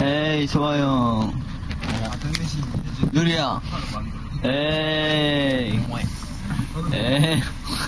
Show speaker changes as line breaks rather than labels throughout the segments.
에이, 좋아요. 누리야. 에이. 에이.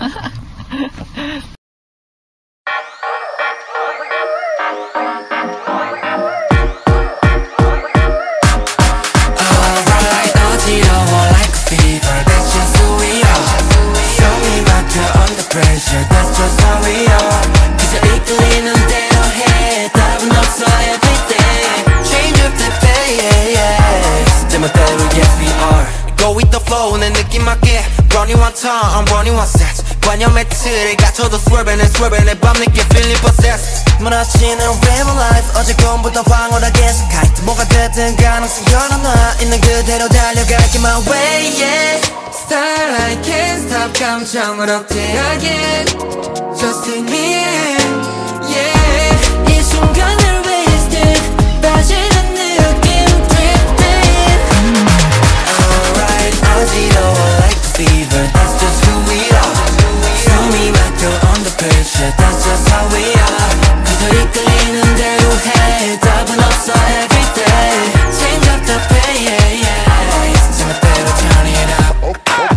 Alright, 어지러워 like a fever. That's just who we are. 손이 막혀 under pressure. That's just how we are. 그저 이끌리는 대로 해. 답은 없어 everyday. Change up the pace. 내 멋대로 yes we are. Go with the flow 내 느낌 맞게. Running one time, I'm running one set. 관념의 틀에 갇혀도 swerving and swerving. 내 밤늦게 feeling possessed. 무너지는 real life. 어제금부터 황홀하게 kite. 뭐가 되든 가능성 열어놔. 있는 그대로 달려갈게 my way yeah. Starlight can't stop 감정을 억제하게. Just take me in yeah. 이 순간을 wasted. 빠지는 느낌 drifting. Alright 어지러워 like a fever. That's just who we are. 숨이 막혀 under pressure. That's just how we are. 그저 이끌리는 대로 해. 답은 없어 everyday. Change up the pace. 제 멋대로 turn it up.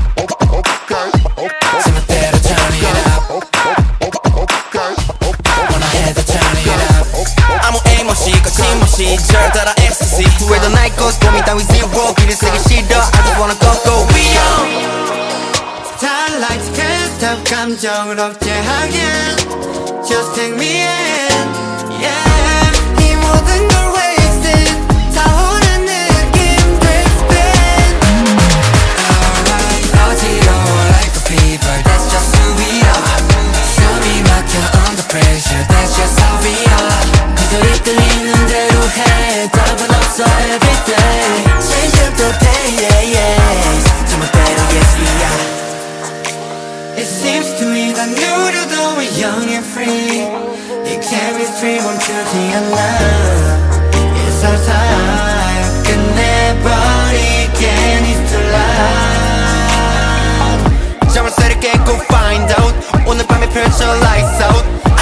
제 멋대로 turn it up. wanna have to turn it up. 아무 aim 없이 거침없이 절 따라 ecstasy. 후회도 날 것 고민 따위 zero. 길을 쓰기 싫어. I just wanna go we on. Starlights can't stop 감정을 억제하게. Just take me in yeah. 이 모든 걸 wasted. 타오르는 느낌 drifting. Alright 어지러워 like a fever. That's just who we are. 숨이 막혀 under pressure. That's just how we are. 그저 이끌리는 대로 해. 답은 없어 everyday. Change up the pace. 제 멋대로 yes we are. It seems to me that 누려도 we're young and free. 이 chemistry 멈추지 않아. It's our time. 끝내버리게 needs to light. 정을 새롭게 go find out. 오늘 밤에 펼쳐 lights out.